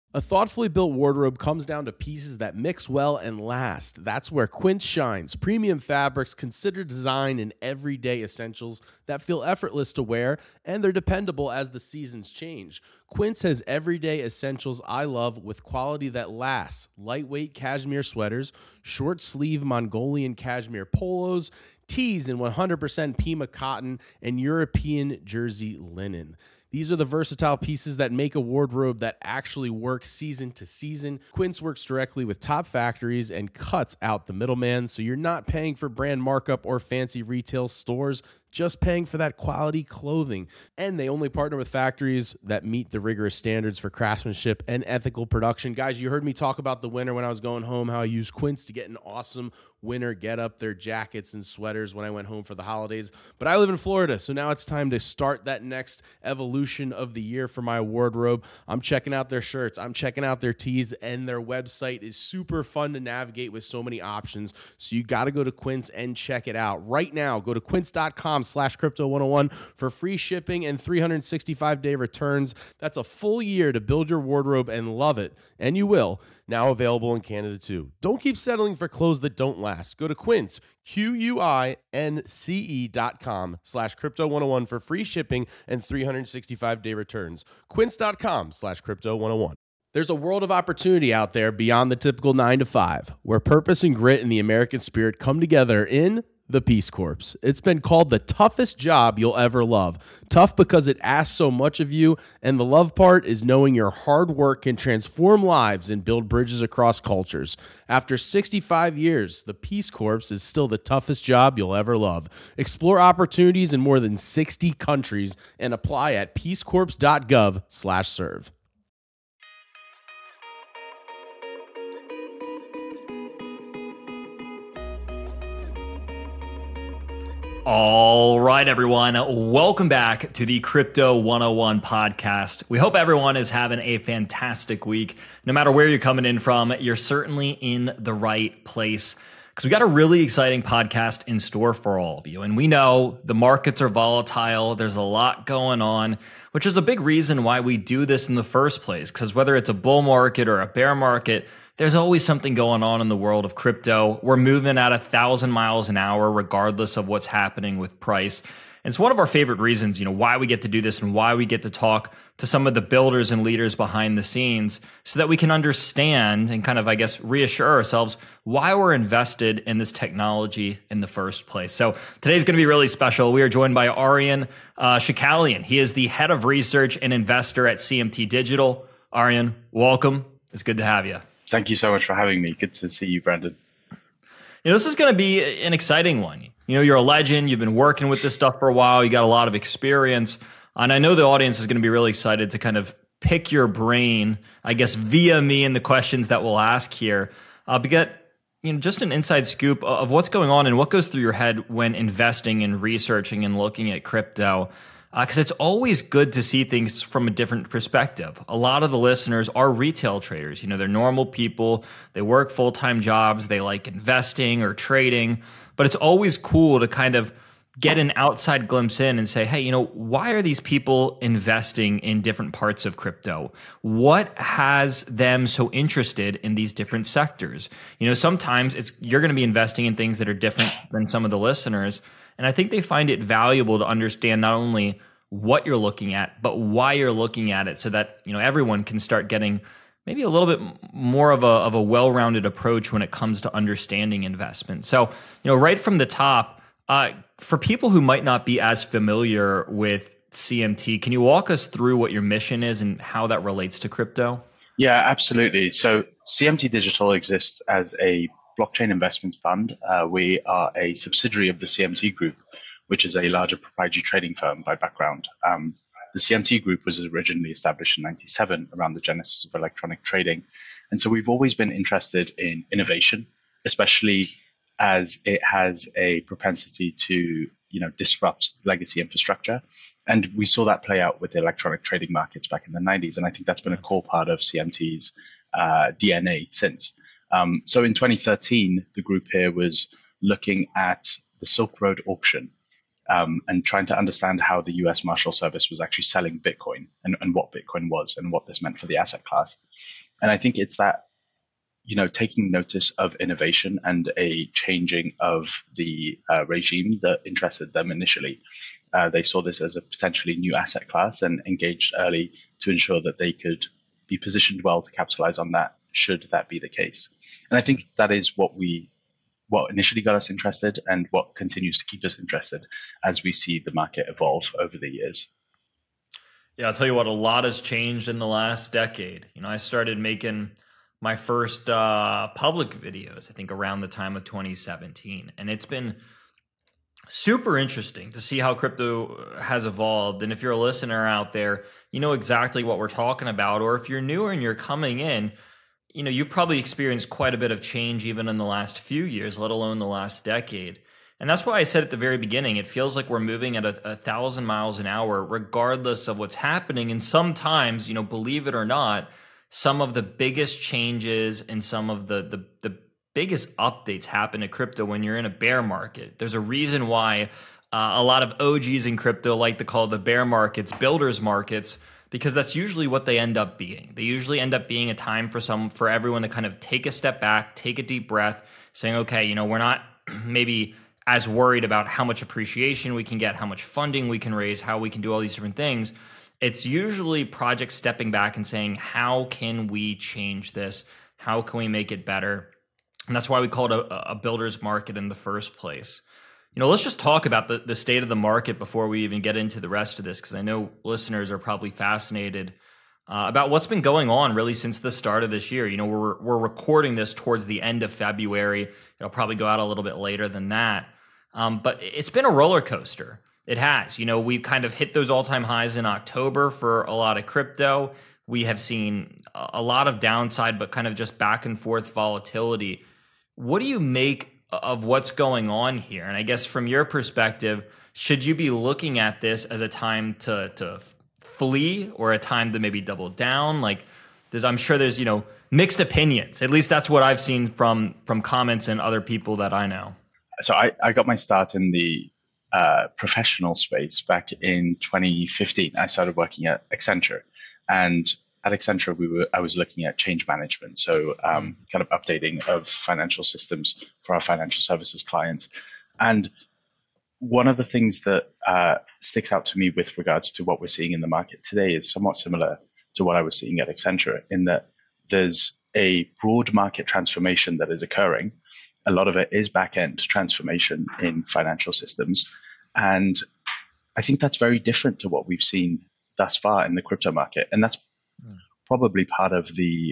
A thoughtfully built wardrobe comes down to pieces that mix well and last. That's where Quince shines. Premium fabrics considered design and everyday essentials that feel effortless to wear, and they're dependable as the seasons change. Quince has everyday essentials I love with quality that lasts. Lightweight cashmere sweaters, short sleeve Mongolian cashmere polos, tees in 100% Pima cotton, and European jersey linen. These are the versatile pieces that make a wardrobe that actually works season to season. Quince works directly with top factories and cuts out the middleman, so you're not paying for brand markup or fancy retail stores, just paying for that quality clothing. And they only partner with factories that meet the rigorous standards for craftsmanship and ethical production. Guys, you heard me talk about the winter when I was going home, how I used Quince to get an awesome winter get up, their jackets and sweaters when I went home for the holidays. But I live in Florida, so now it's time to start that next evolution of the year for my wardrobe. I'm checking out their shirts, I'm checking out their tees, and their website is super fun to navigate with so many options. So you got to go to Quince and check it out. Right now, go to quince.com/crypto101 for free shipping and 365-day returns. That's a full year to build your wardrobe and love it. And you will. Now available in Canada too. Don't keep settling for clothes that don't last. Go to Quince, QUINCE.com/crypto101 for free shipping and 365-day returns. Quince.com/crypto101. There's a world of opportunity out there beyond the typical 9 to 5, where purpose and grit and the American spirit come together in the Peace Corps. It's been called the toughest job you'll ever love. Tough because it asks so much of you, and the love part is knowing your hard work can transform lives and build bridges across cultures. After 65 years, the Peace Corps is still the toughest job you'll ever love. Explore opportunities in more than 60 countries and apply at peacecorps.gov/serve. All right, everyone. Welcome back to the Crypto 101 podcast. We hope everyone is having a fantastic week. No matter where you're coming in from, you're certainly in the right place because we got a really exciting podcast in store for all of you. And we know the markets are volatile. There's a lot going on, which is a big reason why we do this in the first place. Because whether it's a bull market or a bear market, there's always something going on in the world of crypto. We're moving at 1,000 miles an hour, regardless of what's happening with price. And it's one of our favorite reasons, why we get to do this and why we get to talk to some of the builders and leaders behind the scenes so that we can understand and kind of, reassure ourselves why we're invested in this technology in the first place. So today's going to be really special. We are joined by Aryan Shakalian. He is the head of research and investor at CMT Digital. Aryan, welcome. It's good to have you. Thank you so much for having me. Good to see you, Brandon. This is going to be an exciting one. You're a legend. You've been working with this stuff for a while. You got a lot of experience. And I know the audience is going to be really excited to kind of pick your brain, via me and the questions that we'll ask here. But get just an inside scoop of what's going on and what goes through your head when investing and researching and looking at crypto. Because it's always good to see things from a different perspective. A lot of the listeners are retail traders. They're normal people. They work full-time jobs. They like investing or trading. But it's always cool to kind of get an outside glimpse in and say, hey, why are these people investing in different parts of crypto? What has them so interested in these different sectors? Sometimes you're going to be investing in things that are different than some of the listeners. And I think they find it valuable to understand not only what you're looking at, but why you're looking at it so that, everyone can start getting maybe a little bit more of a well-rounded approach when it comes to understanding investment. So, right from the top, for people who might not be as familiar with CMT, can you walk us through what your mission is and how that relates to crypto? Yeah, absolutely. So CMT Digital exists as a blockchain investment fund. We are a subsidiary of the CMT Group, which is a larger proprietary trading firm by background. The CMT Group was originally established in 1997 around the genesis of electronic trading. And so we've always been interested in innovation, especially as it has a propensity to disrupt legacy infrastructure. And we saw that play out with the electronic trading markets back in the 90s. And I think that's been a core part of CMT's DNA since. So in 2013, the group here was looking at the Silk Road auction. and trying to understand how the US Marshal Service was actually selling Bitcoin and what Bitcoin was and what this meant for the asset class. And I think it's that, taking notice of innovation and a changing of the regime that interested them initially. They saw this as a potentially new asset class and engaged early to ensure that they could be positioned well to capitalize on that, should that be the case. And I think that is what initially got us interested and what continues to keep us interested as we see the market evolve over the years. Yeah, I'll tell you what, a lot has changed in the last decade. I started making my first public videos, I think around the time of 2017. And it's been super interesting to see how crypto has evolved. And if you're a listener out there, you know exactly what we're talking about. Or if you're newer and you're coming in, you've probably experienced quite a bit of change even in the last few years, let alone the last decade. And that's why I said at the very beginning, it feels like we're moving at 1,000 miles an hour, regardless of what's happening. And sometimes, believe it or not, some of the biggest changes and some of the biggest updates happen to crypto when you're in a bear market. There's a reason why a lot of OGs in crypto like to call the bear markets builders markets, because that's usually what they end up being. They usually end up being a time for everyone to kind of take a step back, take a deep breath, saying, okay, we're not maybe as worried about how much appreciation we can get, how much funding we can raise, how we can do all these different things. It's usually projects stepping back and saying, how can we change this? How can we make it better? And that's why we call it a builder's market in the first place. Let's just talk about the state of the market before we even get into the rest of this, because I know listeners are probably fascinated about what's been going on really since the start of this year. We're recording this towards the end of February. It'll probably go out a little bit later than that. But it's been a roller coaster. It has. We've kind of hit those all-time highs in October for a lot of crypto. We have seen a lot of downside, but kind of just back and forth volatility. What do you make of what's going on here? And I guess from your perspective, should you be looking at this as a time to flee or a time to maybe double down? I'm sure there's, mixed opinions. At least that's what I've seen from comments and other people that I know. So I got my start in the professional space back in 2015. I started working at Accenture, and at Accenture, I was looking at change management, so kind of updating of financial systems for our financial services clients. And one of the things that sticks out to me with regards to what we're seeing in the market today is somewhat similar to what I was seeing at Accenture, in that there's a broad market transformation that is occurring. A lot of it is back-end transformation in financial systems. And I think that's very different to what we've seen thus far in the crypto market. And that's probably part of the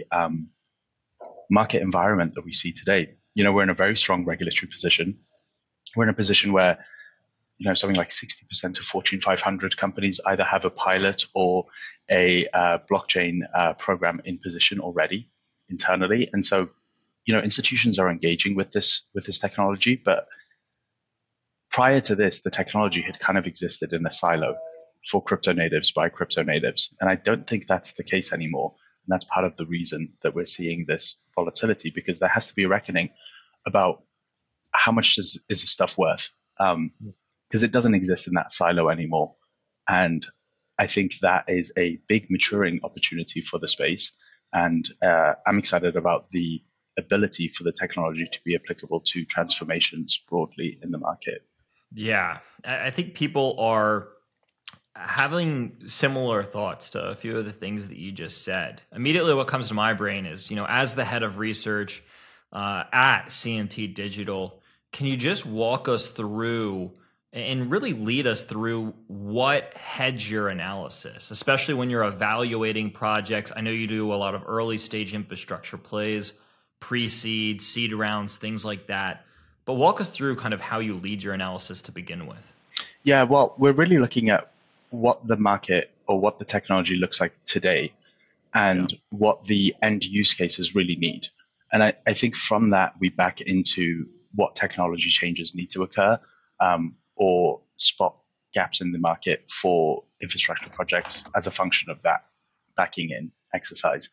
market environment that we see today. We're in a very strong regulatory position. We're in a position where, something like 60% of Fortune 500 companies either have a pilot or a blockchain program in position already internally. And so, institutions are engaging with this technology, but prior to this, the technology had kind of existed in a silo for crypto natives by crypto natives. And I don't think that's the case anymore. And that's part of the reason that we're seeing this volatility, because there has to be a reckoning about how much is this stuff worth, because it doesn't exist in that silo anymore. And I think that is a big maturing opportunity for the space. And I'm excited about the ability for the technology to be applicable to transformations broadly in the market. Yeah, I think people are having similar thoughts to a few of the things that you just said. Immediately what comes to my brain is, as the head of research at CMT Digital, can you just walk us through and really lead us through what heads your analysis, especially when you're evaluating projects? I know you do a lot of early stage infrastructure plays, pre-seed, seed rounds, things like that. But walk us through kind of how you lead your analysis to begin with. Yeah, well, we're really looking at what the market or what the technology looks like today and what the end use cases really need. And I think from that, we back into what technology changes need to occur or spot gaps in the market for infrastructure projects as a function of that backing in exercise.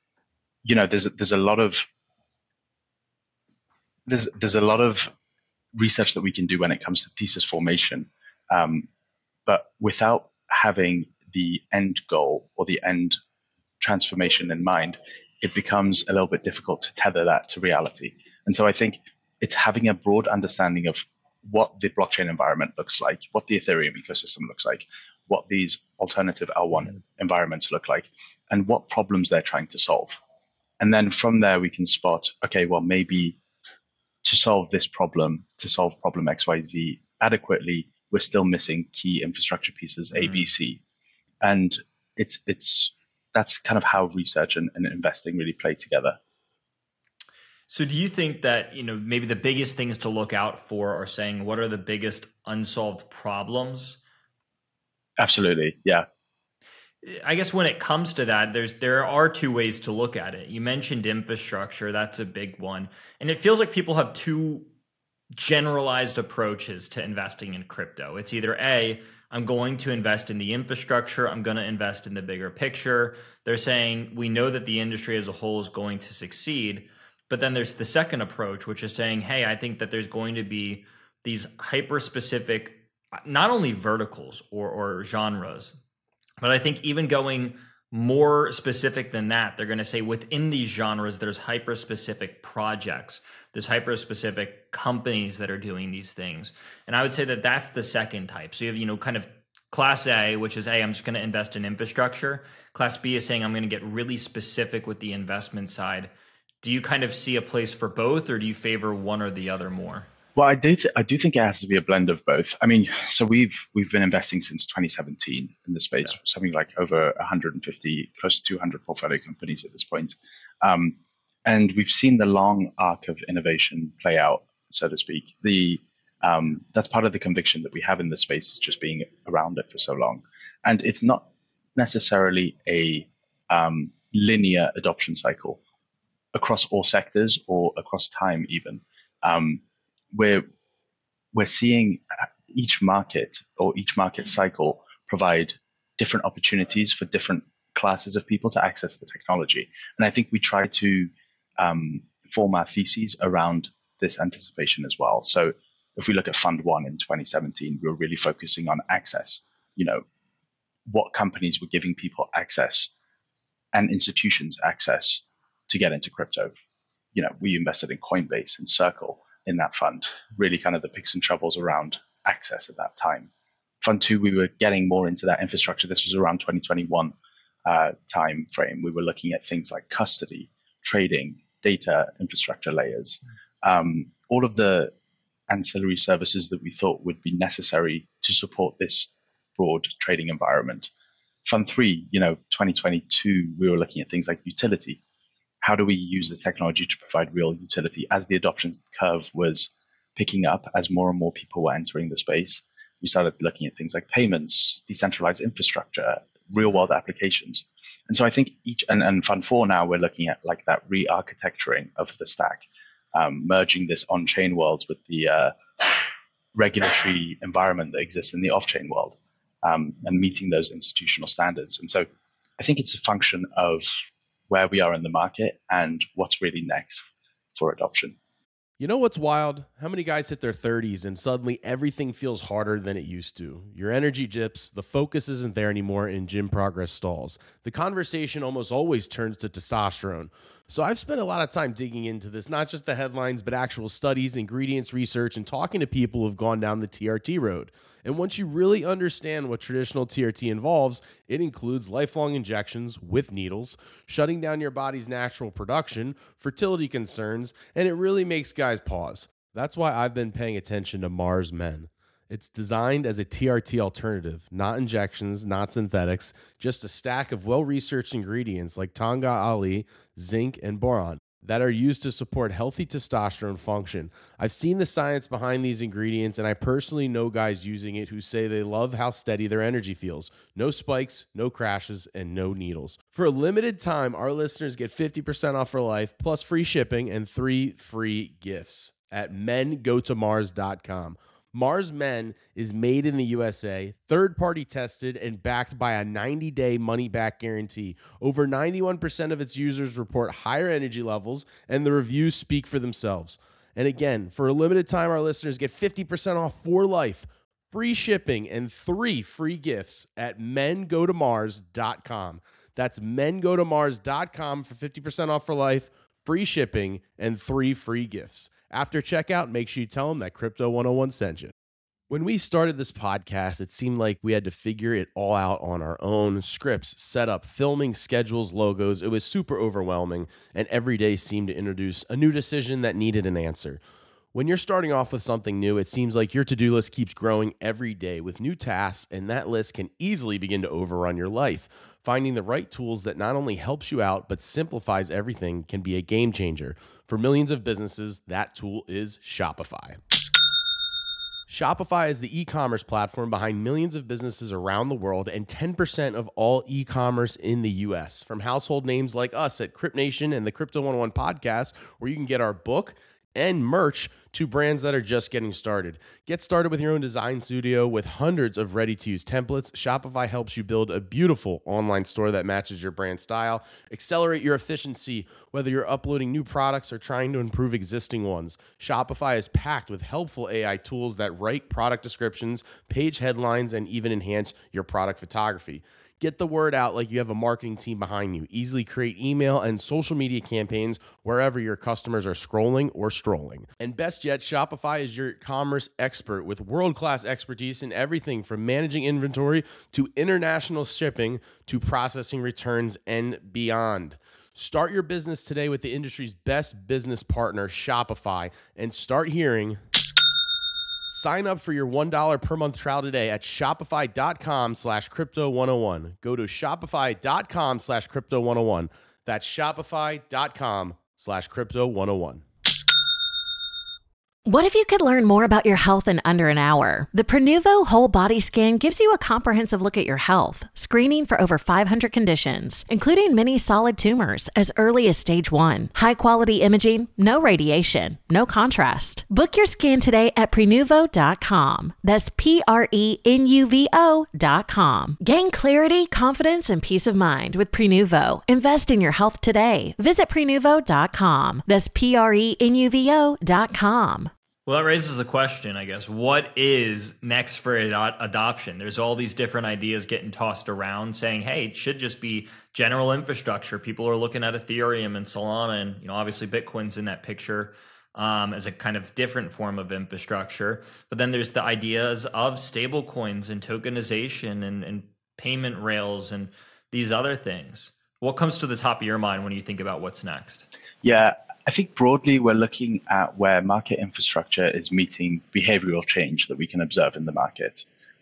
There's a lot of research that we can do when it comes to thesis formation. But without having the end goal or the end transformation in mind, it becomes a little bit difficult to tether that to reality. And so I think it's having a broad understanding of what the blockchain environment looks like, what the Ethereum ecosystem looks like, what these alternative L1 environments look like, and what problems they're trying to solve. And then from there, we can spot, okay, well, maybe to solve this problem, to solve problem XYZ adequately, we're still missing key infrastructure pieces, A, B, C. And that's kind of how research and investing really play together. So do you think that, maybe the biggest things to look out for are saying, what are the biggest unsolved problems? Absolutely. Yeah. I guess when it comes to that, there are two ways to look at it. You mentioned infrastructure. That's a big one. And it feels like people have two generalized approaches to investing in crypto. It's either A, I'm going to invest in the infrastructure. I'm going to invest in the bigger picture. They're saying we know that the industry as a whole is going to succeed. But then there's the second approach, which is saying, hey, I think that there's going to be these hyper-specific, not only verticals or genres, but I think even going more specific than that, they're going to say within these genres, there's hyper-specific projects, there's hyper-specific companies that are doing these things. And I would say that that's the second type. So you have, kind of Class A, which is, hey, I'm just going to invest in infrastructure. Class B is saying, I'm going to get really specific with the investment side. Do you kind of see a place for both, or do you favor one or the other more? Well, I do think it has to be a blend of both. I mean, so we've been investing since 2017 in the space, something like over 150, close to 200 portfolio companies at this point. And we've seen the long arc of innovation play out, so to speak. That's part of the conviction that we have in the space, is just being around it for so long. And it's not necessarily a linear adoption cycle across all sectors or across time even. We're seeing each market or each market cycle provide different opportunities for different classes of people to access the technology. And I think we try to form our theses around this anticipation as well. So if we look at Fund 1 in 2017, we were really focusing on access, what companies were giving people access and institutions access to get into crypto. We invested in Coinbase and Circle in that fund, really kind of the picks and shovels around access at that time. Fund 2, we were getting more into that infrastructure. This was around 2021 time frame. We were looking at things like custody, trading, data infrastructure layers, all of the ancillary services that we thought would be necessary to support this broad trading environment. Fund 3, 2022, we were looking at things like utility. How do we use this technology to provide real utility? As the adoption curve was picking up, as more and more people were entering the space, we started looking at things like payments, decentralized infrastructure, real world applications. And so I think and Fund 4 now, we're looking at like that re-architecturing of the stack, merging this on-chain world with the regulatory environment that exists in the off-chain world, and meeting those institutional standards. And so I think it's a function of where we are in the market and what's really next for adoption. You know what's wild? How many guys hit their 30s and suddenly everything feels harder than it used to? Your energy dips, the focus isn't there anymore, and gym progress stalls. The conversation almost always turns to testosterone. So I've spent a lot of time digging into this, not just the headlines, but actual studies, ingredients research, and talking to people who've gone down the TRT road. And once you really understand what traditional TRT involves, it includes lifelong injections with needles, shutting down your body's natural production, fertility concerns, and it really makes guys pause. That's why I've been paying attention to Mars Men. It's designed as a TRT alternative, not injections, not synthetics, just a stack of well-researched ingredients like Tanga Ali, zinc, and boron that are used to support healthy testosterone function. I've seen the science behind these ingredients, and I personally know guys using it who say they love how steady their energy feels. No spikes, no crashes, and no needles. For a limited time, our listeners get 50% off for life, plus free shipping and 3 free gifts at mengotomars.com. Mars Men is made in the USA, third-party tested, and backed by a 90-day money-back guarantee. Over 91% of its users report higher energy levels, and the reviews speak for themselves. And again, for a limited time, our listeners get 50% off for life, free shipping, and 3 free gifts at mengotomars.com. That's mengotomars.com for 50% off for life, free shipping, and 3 free gifts. After checkout, make sure you tell them that Crypto 101 sent you. When we started this podcast, it seemed like we had to figure it all out on our own. Scripts, setup, filming, schedules, logos. It was super overwhelming, and every day seemed to introduce a new decision that needed an answer. When you're starting off with something new, it seems like your to-do list keeps growing every day with new tasks, and that list can easily begin to overrun your life. Finding the right tools that not only helps you out, but simplifies everything can be a game changer. For millions of businesses, that tool is Shopify. Shopify is the e-commerce platform behind millions of businesses around the world and 10% of all e-commerce in the US. From household names like us at Crypt Nation and the Crypto 101 podcast, where you can get our book and merch, to brands that are just getting started. Get started with your own design studio with hundreds of ready-to-use templates. Shopify helps you build a beautiful online store that matches your brand style. Accelerate your efficiency, whether you're uploading new products or trying to improve existing ones. Shopify is packed with helpful AI tools that write product descriptions, page headlines, and even enhance your product photography. Get the word out like you have a marketing team behind you. Easily create email and social media campaigns wherever your customers are scrolling or strolling. And best yet, Shopify is your commerce expert with world-class expertise in everything from managing inventory to international shipping to processing returns and beyond. Start your business today with the industry's best business partner, Shopify, and start hearing. Sign up for your $1 per month trial today at shopify.com/crypto101. Go to shopify.com/crypto101. That's shopify.com/crypto101. What if you could learn more about your health in under an hour? The Prenuvo Whole Body Scan gives you a comprehensive look at your health, screening for over 500 conditions, including many solid tumors as early as stage 1. High-quality imaging, no radiation, no contrast. Book your scan today at Prenuvo.com. That's Prenuvo.com. Gain clarity, confidence, and peace of mind with Prenuvo. Invest in your health today. Visit Prenuvo.com. That's Prenuvo.com. Well, that raises the question, I guess, what is next for adoption? There's all these different ideas getting tossed around saying, hey, it should just be general infrastructure. People are looking at Ethereum and Solana, and obviously Bitcoin's in that picture as a kind of different form of infrastructure. But then there's the ideas of stable coins and tokenization and payment rails and these other things. What comes to the top of your mind when you think about what's next? Yeah, I think broadly we're looking at where market infrastructure is meeting behavioral change that we can observe in the market.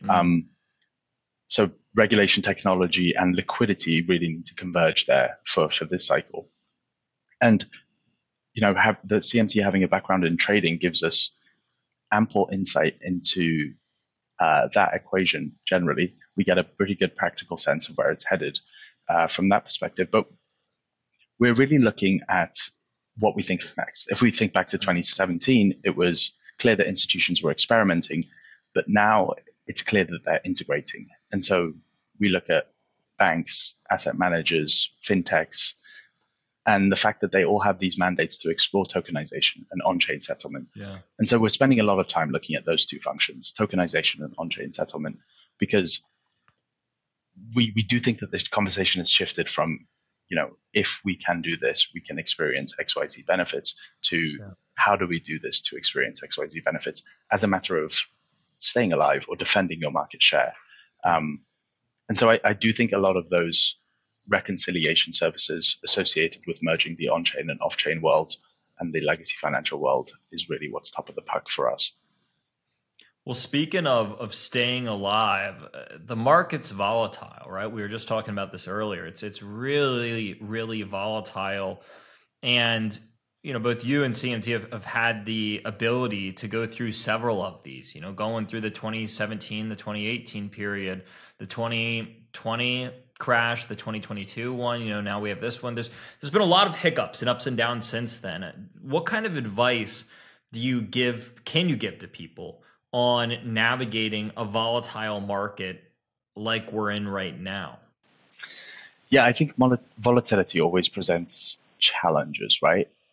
So regulation, technology, and liquidity really need to converge there for this cycle. And have the CMT having a background in trading gives us ample insight into that equation. Generally, we get a pretty good practical sense of where it's headed from that perspective. But we're really looking at what we think is next. If we think back to 2017, it was clear that institutions were experimenting, but now it's clear that they're integrating. And so we look at banks, asset managers, fintechs, and the fact that they all have these mandates to explore tokenization and on-chain settlement. Yeah. And so we're spending a lot of time looking at those two functions, tokenization and on-chain settlement, because we do think that this conversation has shifted from if we can do this, we can experience XYZ benefits, to how do we do this to experience XYZ benefits as a matter of staying alive or defending your market share. And so I do think a lot of those reconciliation services associated with merging the on-chain and off-chain world and the legacy financial world is really what's top of the puck for us. Well, speaking of staying alive, the market's volatile, right? We were just talking about this earlier. It's really, really volatile. And, both you and CMT have had the ability to go through several of these, going through the 2017, the 2018 period, the 2020 crash, the 2022 one, now we have this one. There's been a lot of hiccups and ups and downs since then. What kind of advice can you give to people on navigating a volatile market like we're in right now? Yeah, I think volatility always presents challenges, right? Yeah.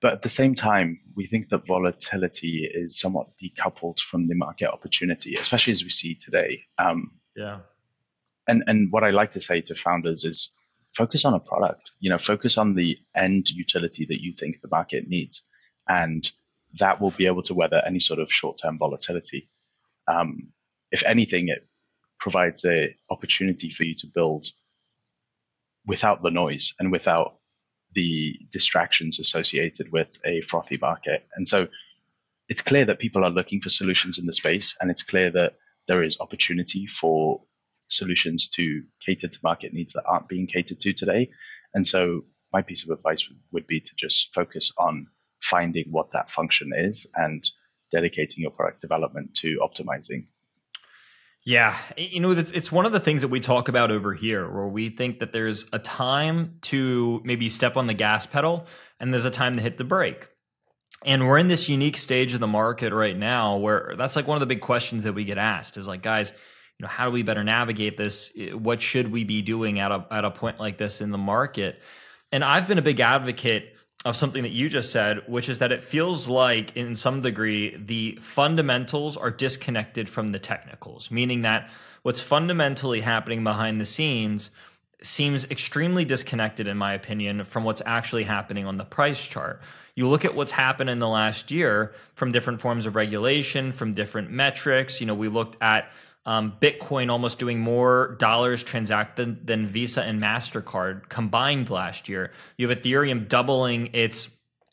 But at the same time, we think that volatility is somewhat decoupled from the market opportunity, especially as we see today. Yeah. And what I like to say to founders is focus on a product, focus on the end utility that you think the market needs. And that will be able to weather any sort of short-term volatility. If anything, it provides a opportunity for you to build without the noise and without the distractions associated with a frothy market. And so it's clear that people are looking for solutions in the space, and it's clear that there is opportunity for solutions to cater to market needs that aren't being catered to today. And so my piece of advice would be to just focus on finding what that function is and dedicating your product development to optimizing. Yeah, it's one of the things that we talk about over here, where we think that there's a time to maybe step on the gas pedal and there's a time to hit the brake. And we're in this unique stage of the market right now where that's like one of the big questions that we get asked is like, guys, how do we better navigate this? What should we be doing at a point like this in the market? And I've been a big advocate of something that you just said, which is that it feels like in some degree, the fundamentals are disconnected from the technicals, meaning that what's fundamentally happening behind the scenes seems extremely disconnected, in my opinion, from what's actually happening on the price chart. You look at what's happened in the last year from different forms of regulation, from different metrics. We looked at Bitcoin almost doing more dollars transacted than Visa and MasterCard combined last year. You have Ethereum doubling its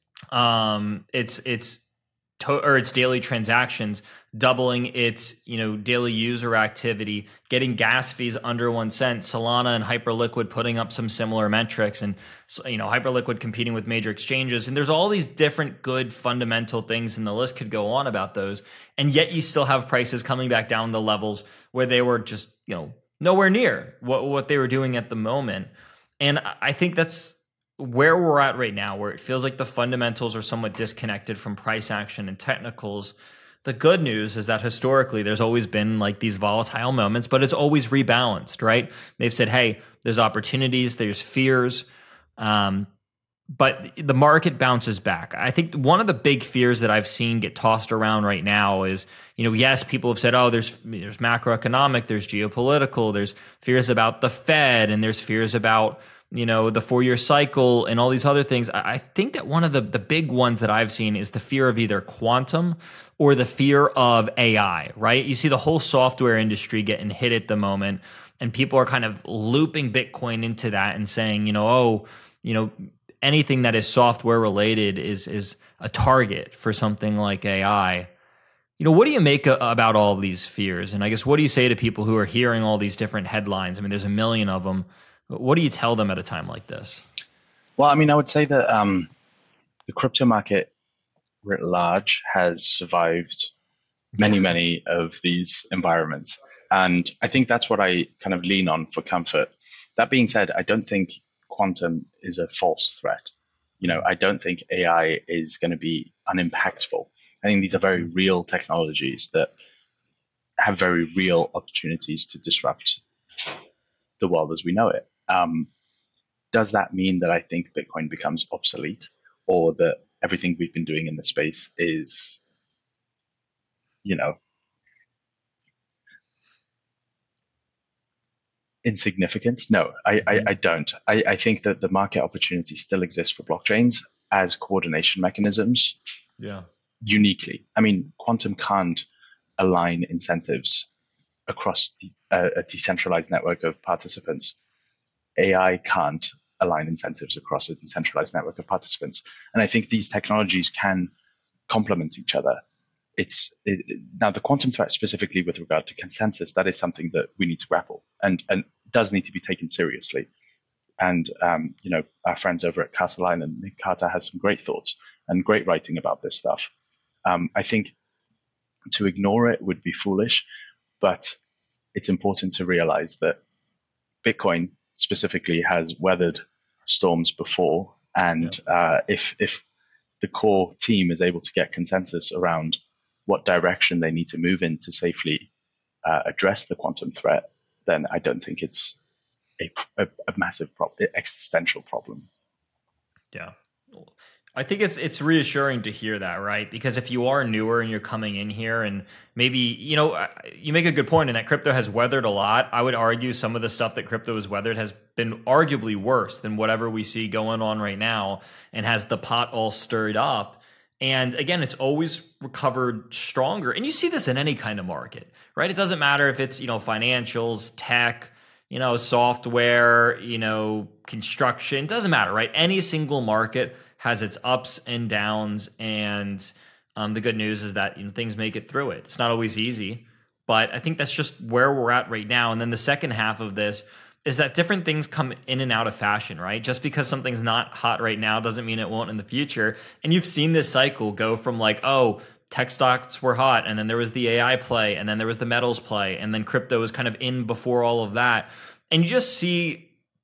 daily transactions, doubling its daily user activity, getting gas fees under 1 cent. Solana and Hyperliquid putting up some similar metrics, and Hyperliquid competing with major exchanges. And there's all these different good fundamental things, and the list could go on about those. And yet you still have prices coming back down to levels where they were just nowhere near what they were doing at the moment. And I think that's where we're at right now, where it feels like the fundamentals are somewhat disconnected from price action and technicals. The good news is that historically there's always been like these volatile moments, but it's always rebalanced, right? They've said, hey, there's opportunities, there's fears, but the market bounces back. I think one of the big fears that I've seen get tossed around right now is, yes, people have said, oh, there's macroeconomic, there's geopolitical, there's fears about the Fed, and there's fears about the 4-year cycle and all these other things. I think that one of the big ones that I've seen is the fear of either quantum or the fear of AI, right? You see the whole software industry getting hit at the moment, and people are kind of looping Bitcoin into that and saying, anything that is software related is a target for something like AI. What do you make about all of these fears? And I guess, what do you say to people who are hearing all these different headlines? I mean, there's a million of them. What do you tell them at a time like this? Well, I would say that the crypto market writ large has survived many of these environments. And I think that's what I kind of lean on for comfort. That being said, I don't think quantum is a false threat. I don't think AI is going to be unimpactful. I think these are very real technologies that have very real opportunities to disrupt the world as we know it. Does that mean that I think Bitcoin becomes obsolete, or that everything we've been doing in the space is, insignificant? No, I don't. I think that the market opportunity still exists for blockchains as coordination mechanisms. Yeah. Uniquely. Quantum can't align incentives across a decentralized network of participants. AI can't align incentives across a decentralized network of participants. And I think these technologies can complement each other. Now, the quantum threat specifically with regard to consensus, that is something that we need to grapple and does need to be taken seriously. And, our friends over at Castle Island, Nick Carter, has some great thoughts and great writing about this stuff. I think to ignore it would be foolish, but it's important to realize that Bitcoin specifically has weathered storms before. And if the core team is able to get consensus around what direction they need to move in to safely address the quantum threat, then I don't think it's a massive existential problem. Yeah. I think it's reassuring to hear that, right? Because if you are newer and you're coming in here and maybe, you make a good point in that crypto has weathered a lot. I would argue some of the stuff that crypto has weathered has been arguably worse than whatever we see going on right now and has the pot all stirred up. And again, it's always recovered stronger. And you see this in any kind of market, right? It doesn't matter if it's, financials, tech, software, construction, doesn't matter, right? Any single market has its ups and downs, and the good news is that things make it through it. It's not always easy, but I think that's just where we're at right now. And then the second half of this is that different things come in and out of fashion, right? Just because something's not hot right now doesn't mean it won't in the future. And you've seen this cycle go from tech stocks were hot, and then there was the AI play, and then there was the metals play, and then crypto was kind of in before all of that. And you just see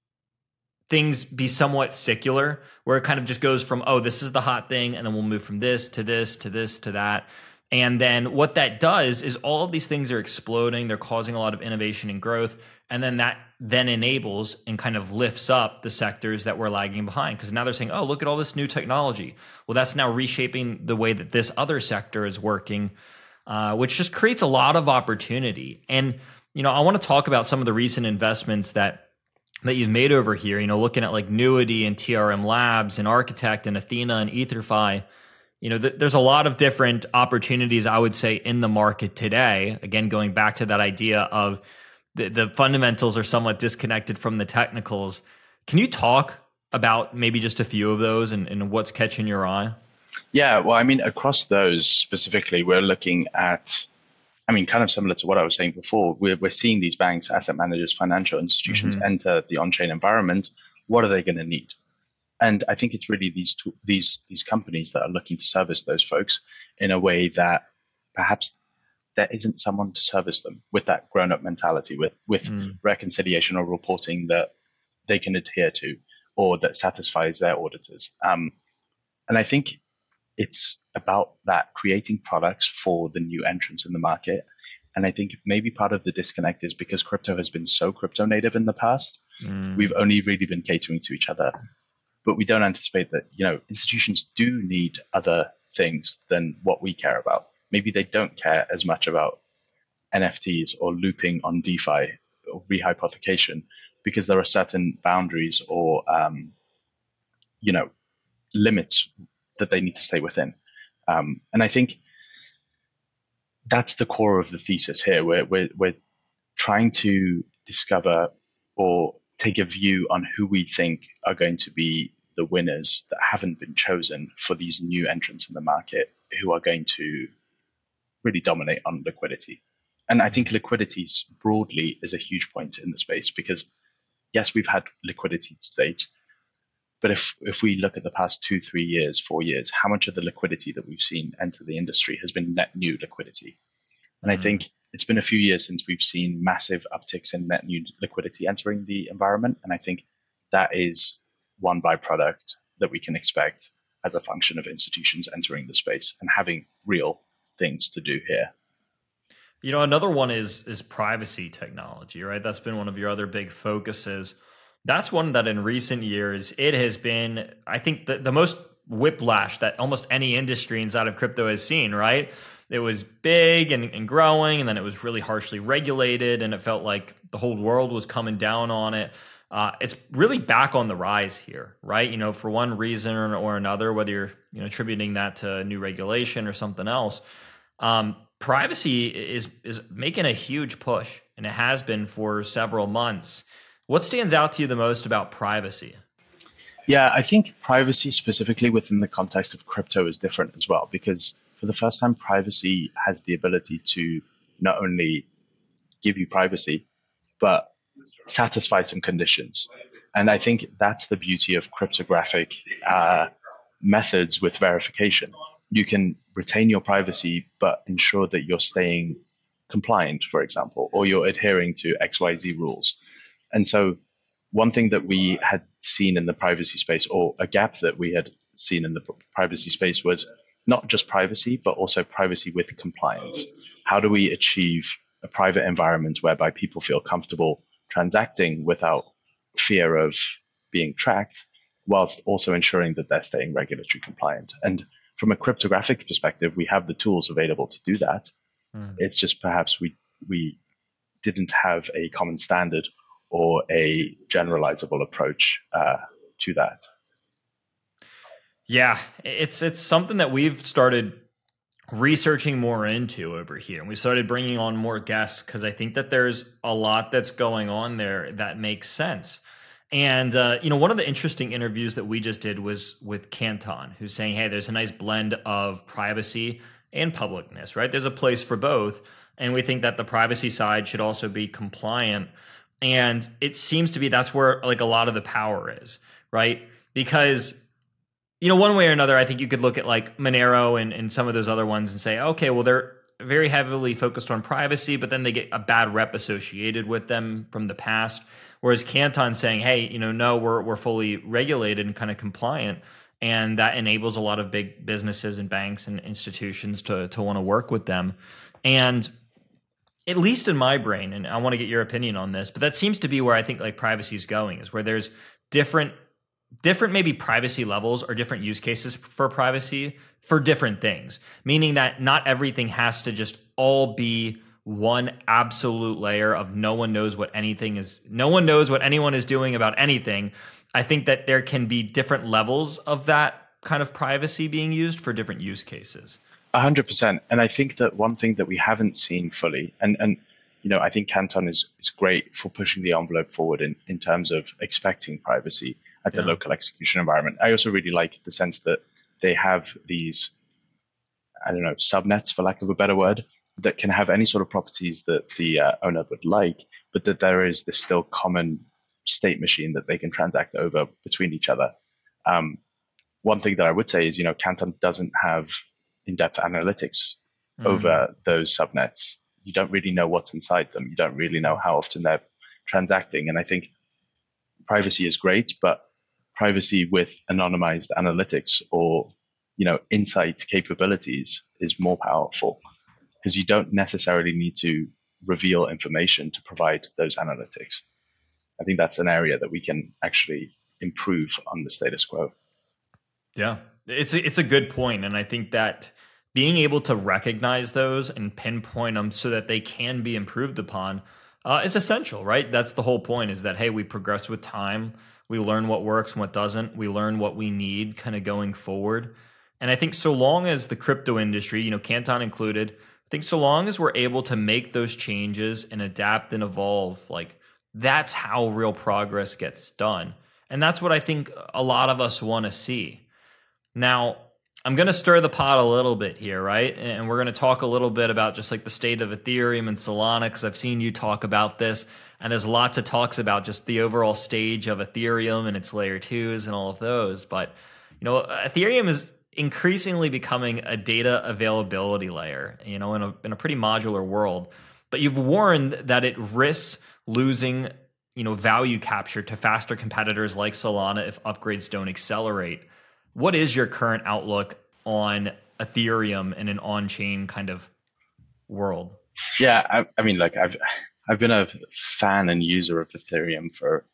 things be somewhat secular, where it kind of just goes from, this is the hot thing, and then we'll move from this to this to this to that. And then what that does is all of these things are exploding. They're causing a lot of innovation and growth. And then that then enables and kind of lifts up the sectors that were lagging behind. Because now they're saying, look at all this new technology. Well, that's now reshaping the way that this other sector is working, which just creates a lot of opportunity. And, I want to talk about some of the recent investments that you've made over here, looking at like Nuity and TRM Labs and Architect and Athena and EtherFi. There's a lot of different opportunities, I would say, in the market today. Again, going back to that idea of the fundamentals are somewhat disconnected from the technicals. Can you talk about maybe just a few of those and what's catching your eye? Yeah, well, across those specifically, we're looking at, kind of similar to what I was saying before. We're seeing these banks, asset managers, financial institutions enter the on-chain environment. What are they going to need? And I think it's really these companies that are looking to service those folks in a way that perhaps there isn't someone to service them with that grown-up mentality, with reconciliation or reporting that they can adhere to or that satisfies their auditors. And I think it's about that, creating products for the new entrants in the market. And I think maybe part of the disconnect is because crypto has been so crypto native in the past, we've only really been catering to each other. But we don't anticipate that, institutions do need other things than what we care about. Maybe they don't care as much about NFTs or looping on DeFi or rehypothecation because there are certain boundaries or, limits that they need to stay within. And I think that's the core of the thesis here. We're trying to discover or take a view on who we think are going to be the winners that haven't been chosen for these new entrants in the market who are going to really dominate on liquidity. And I think liquidity broadly is a huge point in the space because, yes, we've had liquidity to date. But if we look at the past 2, 3 years, 4 years, how much of the liquidity that we've seen enter the industry has been net new liquidity? And I think it's been a few years since we've seen massive upticks in net new liquidity entering the environment. And I think that is one byproduct that we can expect as a function of institutions entering the space and having real things to do here. Another one is privacy technology, right? That's been one of your other big focuses. That's one that in recent years, it has been, I think, the most whiplash that almost any industry inside of crypto has seen, right? It was big and growing, and then it was really harshly regulated, and it felt like the whole world was coming down on it. It's really back on the rise here, right? For one reason or another, whether you're attributing that to new regulation or something else, privacy is making a huge push, and it has been for several months. What stands out to you the most about privacy? Yeah, I think privacy specifically within the context of crypto is different as well, because for the first time, privacy has the ability to not only give you privacy, but satisfy some conditions. And I think that's the beauty of cryptographic methods with verification. You can retain your privacy, but ensure that you're staying compliant, for example, or you're adhering to XYZ rules. And so one thing that we had seen in the privacy space, or a gap that we had seen in the privacy space, was not just privacy, but also privacy with compliance. How do we achieve a private environment whereby people feel comfortable transacting without fear of being tracked, whilst also ensuring that they're staying regulatory compliant. And from a cryptographic perspective, we have the tools available to do that. It's just perhaps we didn't have a common standard or a generalizable approach to that. Yeah, it's something that we've started researching more into over here. And we started bringing on more guests because I think that there's a lot that's going on there that makes sense. And, one of the interesting interviews that we just did was with Canton, who's saying, hey, there's a nice blend of privacy and publicness, right? There's a place for both. And we think that the privacy side should also be compliant. And it seems to be that's where like a lot of the power is, right? Because one way or another, I think you could look at like Monero and some of those other ones and say, okay, well, they're very heavily focused on privacy, but then they get a bad rep associated with them from the past. Whereas Canton saying, hey, no, we're fully regulated and kind of compliant. And that enables a lot of big businesses and banks and institutions to want to work with them. And at least in my brain, and I want to get your opinion on this, but that seems to be where I think like privacy is going, is where there's different maybe privacy levels or different use cases for privacy for different things, meaning that not everything has to just all be one absolute layer of no one knows what anyone is doing about anything. I think that there can be different levels of that kind of privacy being used for different use cases. 100%. And I think that one thing that we haven't seen fully, and I think Canton is great for pushing the envelope forward in terms of expecting privacy at the local execution environment. I also really like the sense that they have these, subnets, for lack of a better word, that can have any sort of properties that the owner would like, but that there is this still common state machine that they can transact over between each other. One thing that I would say is, Canton doesn't have in-depth analytics over those subnets. You don't really know what's inside them. You don't really know how often they're transacting. And I think privacy is great, but privacy with anonymized analytics or, insight capabilities is more powerful, because you don't necessarily need to reveal information to provide those analytics. I think that's an area that we can actually improve on the status quo. Yeah, it's a good point. And I think that being able to recognize those and pinpoint them so that they can be improved upon is essential, right? That's the whole point, is that, hey, we progress with time. We learn what works and what doesn't. We learn what we need kind of going forward. And I think so long as the crypto industry, Canton included, I think so long as we're able to make those changes and adapt and evolve, like that's how real progress gets done. And that's what I think a lot of us want to see. Now, I'm going to stir the pot a little bit here, right? And we're going to talk a little bit about just like the state of Ethereum and Solana, because I've seen you talk about this. And there's lots of talks about just the overall stage of Ethereum and its layer twos and all of those. But, Ethereum is increasingly becoming a data availability layer, in a pretty modular world. But you've warned that it risks losing, value capture to faster competitors like Solana if upgrades don't accelerate. What is your current outlook on Ethereum in an on-chain kind of world? Yeah, I mean, like I've been a fan and user of Ethereum for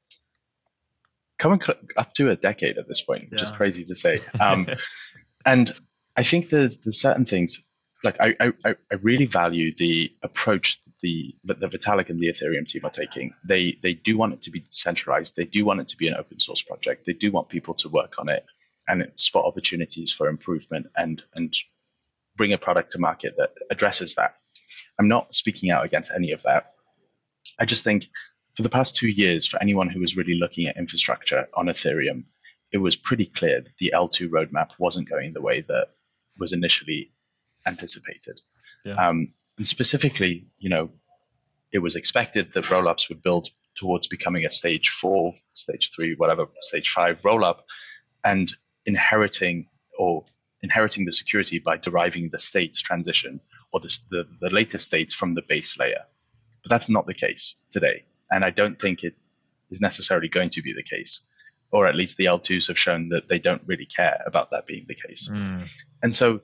coming up to a decade at this point, which is crazy to say. And I think there's certain things, like I really value the approach that the Vitalik and the Ethereum team are taking. They do want it to be decentralized. They do want it to be an open source project. They do want people to work on it and spot opportunities for improvement and bring a product to market that addresses that. I'm not speaking out against any of that. I just think for the past 2 years, for anyone who was really looking at infrastructure on Ethereum, it was pretty clear that the L2 roadmap wasn't going the way that was initially anticipated. Yeah. And specifically, it was expected that rollups would build towards becoming a stage 4, stage 3, whatever, stage 5 rollup, and inheriting the security by deriving the state's transition or the latest state from the base layer. But that's not the case today. And I don't think it is necessarily going to be the case, or at least the L2s have shown that they don't really care about that being the case. And so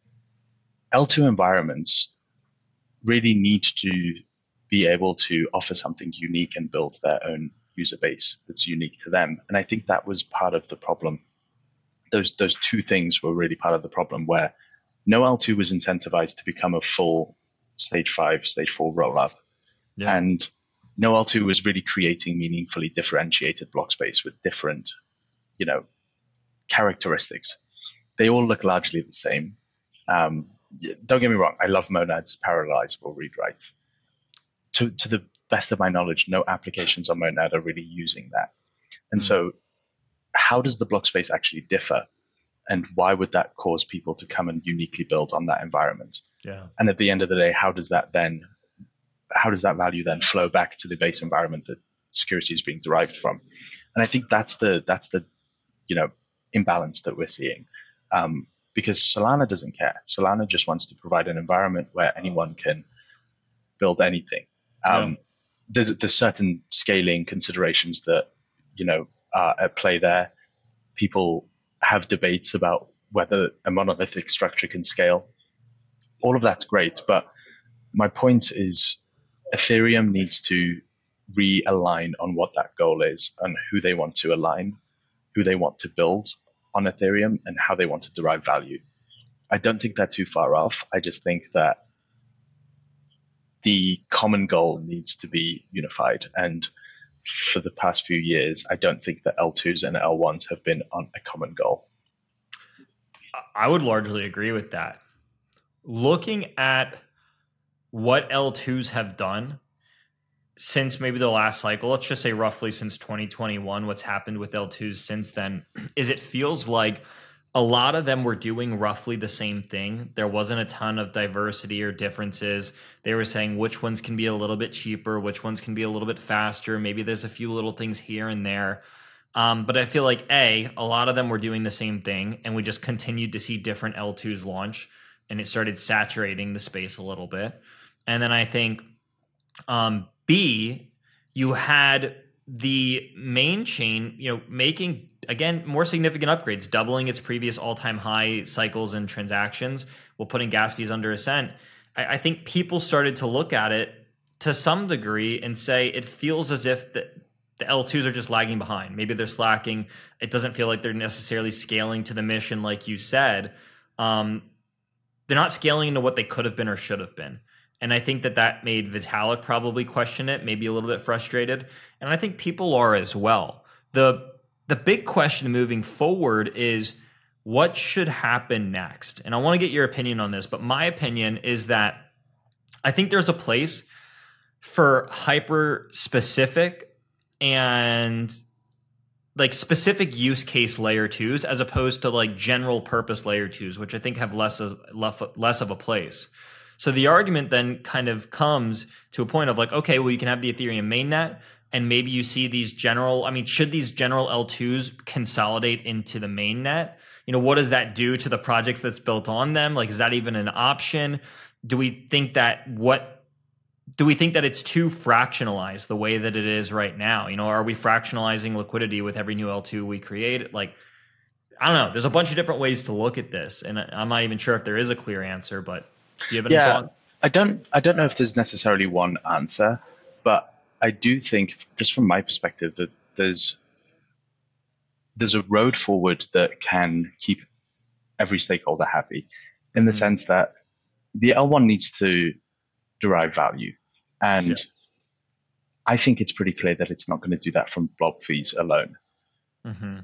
L2 environments really need to be able to offer something unique and build their own user base that's unique to them. And I think that was part of the problem. Those two things were really part of the problem, where no L2 was incentivized to become a full stage 5, stage 4 rollup. Yeah. And no L2 was really creating meaningfully differentiated block space with different, characteristics. They all look largely the same. Don't get me wrong, I love Monad's parallelizable read-write. To the best of my knowledge, no applications on Monad are really using that. And so how does the block space actually differ? And why would that cause people to come and uniquely build on that environment? Yeah. And at the end of the day, how does that value then flow back to the base environment that security is being derived from? And I think that's the imbalance that we're seeing. Because Solana doesn't care. Solana just wants to provide an environment where anyone can build anything. There's certain scaling considerations that are at play there. People have debates about whether a monolithic structure can scale. All of that's great, but my point is Ethereum needs to realign on what that goal is and who they want to align, who they want to build on Ethereum, and how they want to derive value. I don't think they're too far off. I just think that the common goal needs to be unified. And for the past few years, I don't think that L2s and L1s have been on a common goal. I would largely agree with that. Looking at what L2s have done since maybe the last cycle, let's just say roughly since 2021, what's happened with L2s since then is it feels like a lot of them were doing roughly the same thing. There wasn't a ton of diversity or differences. They were saying which ones can be a little bit cheaper, which ones can be a little bit faster. Maybe there's a few little things here and there. But I feel like a lot of them were doing the same thing, and we just continued to see different L2s launch, and it started saturating the space a little bit. And then I think B, you had the main chain, making, again, more significant upgrades, doubling its previous all-time high cycles and transactions while putting gas fees under a cent. I think people started to look at it to some degree and say it feels as if the L2s are just lagging behind. Maybe they're slacking. It doesn't feel like they're necessarily scaling to the mission like you said. They're not scaling into what they could have been or should have been. And I think that made Vitalik probably question it, maybe a little bit frustrated. And I think people are as well. The big question moving forward is what should happen next? And I want to get your opinion on this, but my opinion is that I think there's a place for hyper specific and like specific use case layer 2s as opposed to like general purpose layer 2s, which I think have less of a place. So the argument then kind of comes to a point of like, okay, well, you can have the Ethereum mainnet, and maybe you see these should these general L2s consolidate into the mainnet? What does that do to the projects that's built on them? Like, is that even an option? Do we think that it's too fractionalized the way that it is right now? Are we fractionalizing liquidity with every new L2 we create? Like, I don't know. There's a bunch of different ways to look at this, and I'm not even sure if there is a clear answer, but do you have any thought? I don't know if there's necessarily one answer, but I do think, just from my perspective, that there's a road forward that can keep every stakeholder happy, in the sense that the L1 needs to derive value. And I think it's pretty clear that it's not going to do that from blob fees alone. Mm-hmm.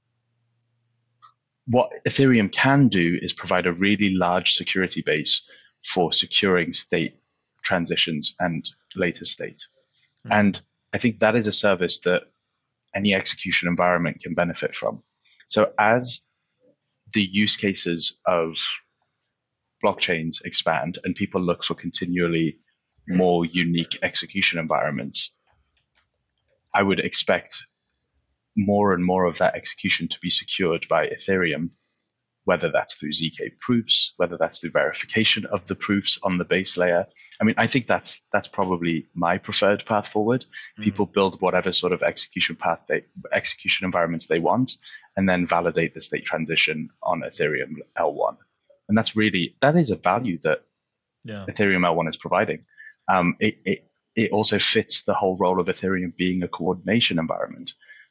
What Ethereum can do is provide a really large security base for securing state transitions and later state. Mm-hmm. And I think that is a service that any execution environment can benefit from. So as the use cases of blockchains expand and people look for continually more unique execution environments, I would expect more and more of that execution to be secured by Ethereum, whether that's through ZK proofs, whether that's through verification of the proofs on the base layer. I think that's probably my preferred path forward. Mm-hmm. People build whatever sort of execution environments they want, and then validate the state transition on Ethereum L1. And that is a value that Ethereum L1 is providing. it also fits the whole role of Ethereum being a coordination environment.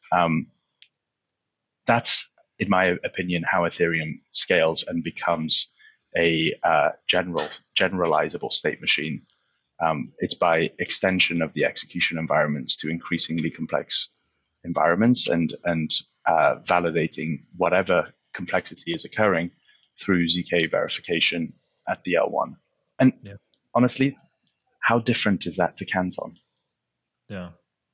That's, in my opinion, how Ethereum scales and becomes a generalizable state machine. It's by extension of the execution environments to increasingly complex environments and validating whatever complexity is occurring through ZK verification at the L1. And honestly, how different is that to Canton? Yeah.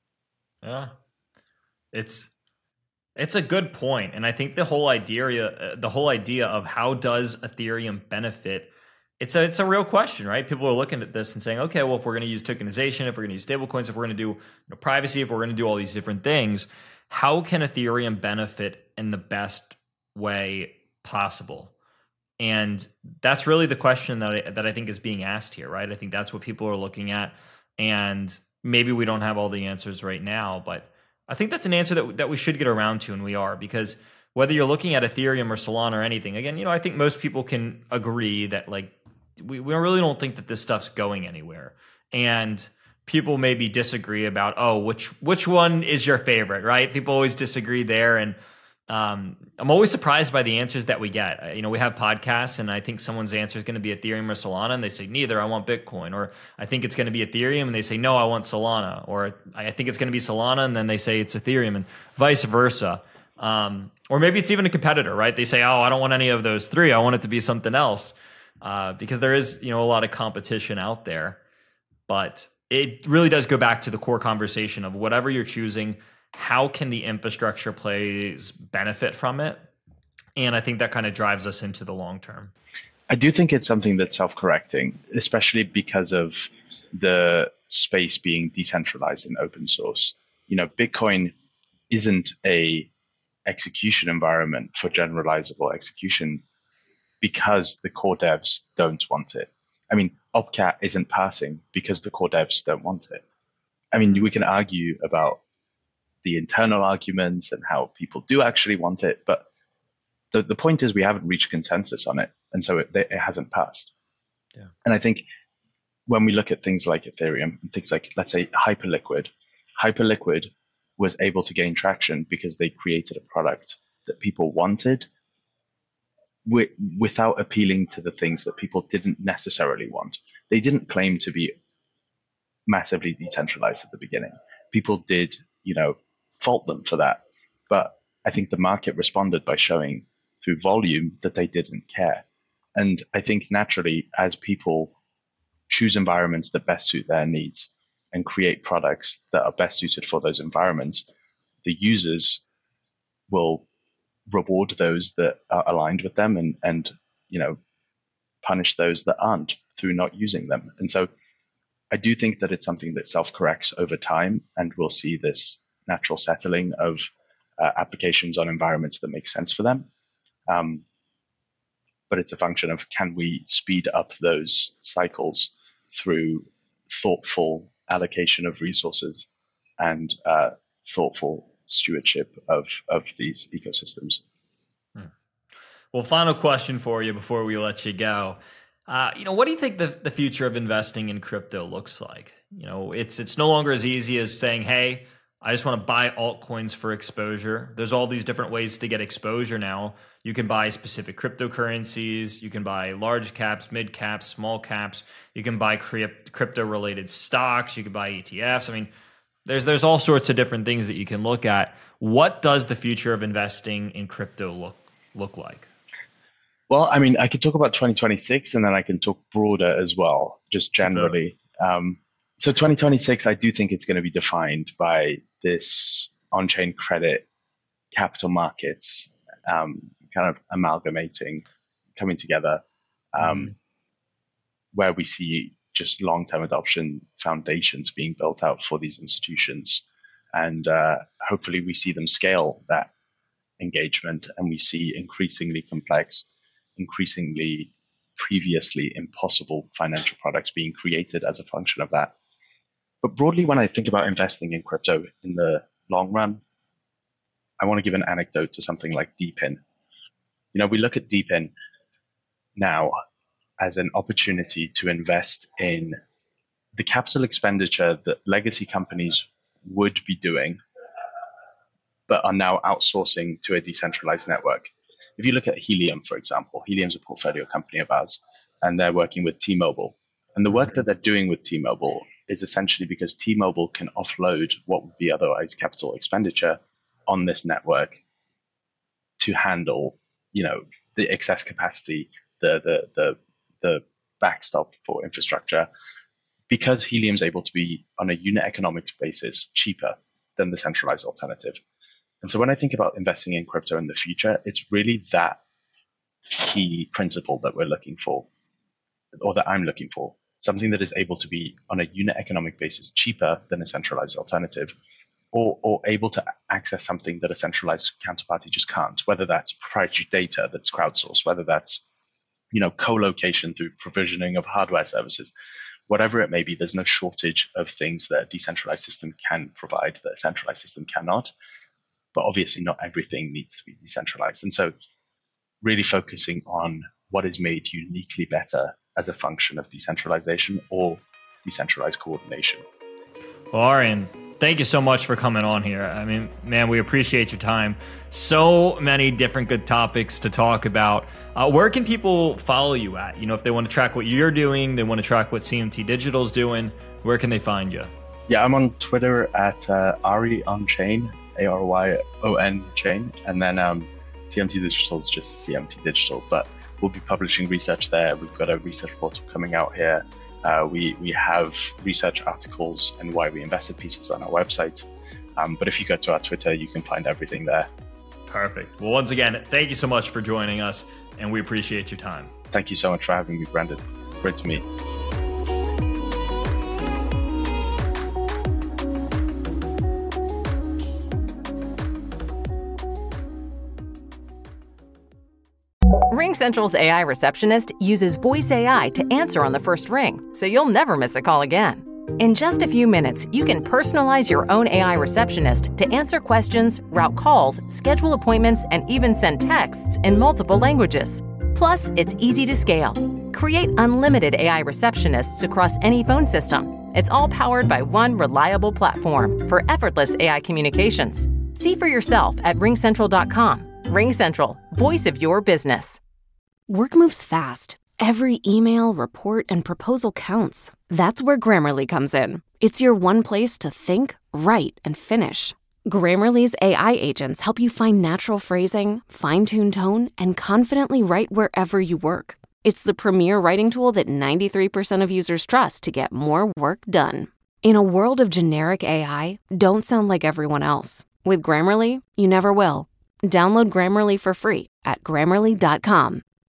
It's a good point, and I think the whole idea of how does Ethereum benefit, it's a real question, right? People are looking at this and saying, okay, well, if we're going to use tokenization, if we're going to use stablecoins, if we're going to do privacy, if we're going to do all these different things, how can Ethereum benefit in the best way possible? And that's really the question that I think is being asked here, right? I think that's what people are looking at, and maybe we don't have all the answers right now, but I think that's an answer that we should get around to, and we are, because whether you're looking at Ethereum or Solana or anything, again, I think most people can agree that like we really don't think that this stuff's going anywhere. And people maybe disagree about, which one is your favorite, right? People always disagree there, and I'm always surprised by the answers that we get. We have podcasts, and I think someone's answer is going to be Ethereum or Solana, and they say, neither, I want Bitcoin. Or I think it's going to be Ethereum, and they say, no, I want Solana. Or I think it's going to be Solana, and then they say it's Ethereum, and vice versa. Or maybe it's even a competitor, right? They say, I don't want any of those three. I want it to be something else. Because there is, a lot of competition out there. But it really does go back to the core conversation of whatever you're choosing, how can the infrastructure plays benefit from it? And I think that kind of drives us into the long term. I do think it's something that's self-correcting, especially because of the space being decentralized and open source. Bitcoin isn't a execution environment for generalizable execution because the core devs don't want it. I mean, Opcat isn't passing because the core devs don't want it. I mean, we can argue about the internal arguments and how people do actually want it, but the point is we haven't reached consensus on it, and so it hasn't passed. Yeah. And I think when we look at things like Ethereum, things like, let's say, Hyperliquid was able to gain traction because they created a product that people wanted without appealing to the things that people didn't necessarily want. They didn't claim to be massively decentralized at the beginning. People did, fault them for that. But I think the market responded by showing through volume that they didn't care. And I think naturally, as people choose environments that best suit their needs and create products that are best suited for those environments, the users will reward those that are aligned with them and punish those that aren't through not using them. And so I do think that it's something that self-corrects over time, and we'll see this natural settling of applications on environments that make sense for them. But it's a function of, can we speed up those cycles through thoughtful allocation of resources and thoughtful stewardship of these ecosystems. Well, final question for you before we let you go. What do you think the future of investing in crypto looks like? It's no longer as easy as saying, hey, I just want to buy altcoins for exposure. There's all these different ways to get exposure now. You can buy specific cryptocurrencies. You can buy large caps, mid caps, small caps. You can buy crypto related stocks. You can buy ETFs. I mean, there's all sorts of different things that you can look at. What does the future of investing in crypto look like? Well, I mean, I could talk about 2026, and then I can talk broader as well, just generally. So 2026, I do think it's going to be defined by this on-chain credit, capital markets, kind of amalgamating, coming together, where we see just long-term adoption foundations being built out for these institutions. And hopefully we see them scale that engagement, and we see increasingly complex, increasingly previously impossible financial products being created as a function of that. But broadly, when I think about investing in crypto in the long run, I want to give an anecdote to something like DePIN. We look at DePIN now as an opportunity to invest in the capital expenditure that legacy companies would be doing, but are now outsourcing to a decentralized network. If you look at Helium, for example, Helium's a portfolio company of ours, and they're working with T-Mobile. And the work that they're doing with T-Mobile is essentially because T-Mobile can offload what would be otherwise capital expenditure on this network to handle, the excess capacity, the backstop for infrastructure, because Helium's able to be on a unit economics basis cheaper than the centralized alternative. And so when I think about investing in crypto in the future, it's really that key principle that we're looking for, or that I'm looking for. Something that is able to be on a unit economic basis cheaper than a centralized alternative, or able to access something that a centralized counterparty just can't, whether that's proprietary data that's crowdsourced, whether that's co-location through provisioning of hardware services, whatever it may be. There's no shortage of things that a decentralized system can provide that a centralized system cannot. But obviously not everything needs to be decentralized. And so really focusing on what is made uniquely better as a function of decentralization or decentralized coordination. Well, Aryan, thank you so much for coming on here. I mean, man, we appreciate your time. So many different good topics to talk about. Where can people follow you at? If they want to track what you're doing, they want to track what CMT Digital is doing, where can they find you? Yeah, I'm on Twitter at Ari on Chain, ARYON Chain. And then CMT Digital is just CMT Digital, but we'll be publishing research there. We've got a research portal coming out here. We have research articles and why we invested pieces on our website. But if you go to our Twitter, you can find everything there. Perfect. Well, once again, thank you so much for joining us, and we appreciate your time. Thank you so much for having me, Brandon. Great to meet. RingCentral's AI receptionist uses voice AI to answer on the first ring, so you'll never miss a call again. In just a few minutes, you can personalize your own AI receptionist to answer questions, route calls, schedule appointments, and even send texts in multiple languages. Plus, it's easy to scale. Create unlimited AI receptionists across any phone system. It's all powered by one reliable platform for effortless AI communications. See for yourself at ringcentral.com. RingCentral, voice of your business. Work moves fast. Every email, report, and proposal counts. That's where Grammarly comes in. It's your one place to think, write, and finish. Grammarly's AI agents help you find natural phrasing, fine-tune tone, and confidently write wherever you work. It's the premier writing tool that 93% of users trust to get more work done. In a world of generic AI, don't sound like everyone else. With Grammarly, you never will. Download Grammarly for free at Grammarly.com.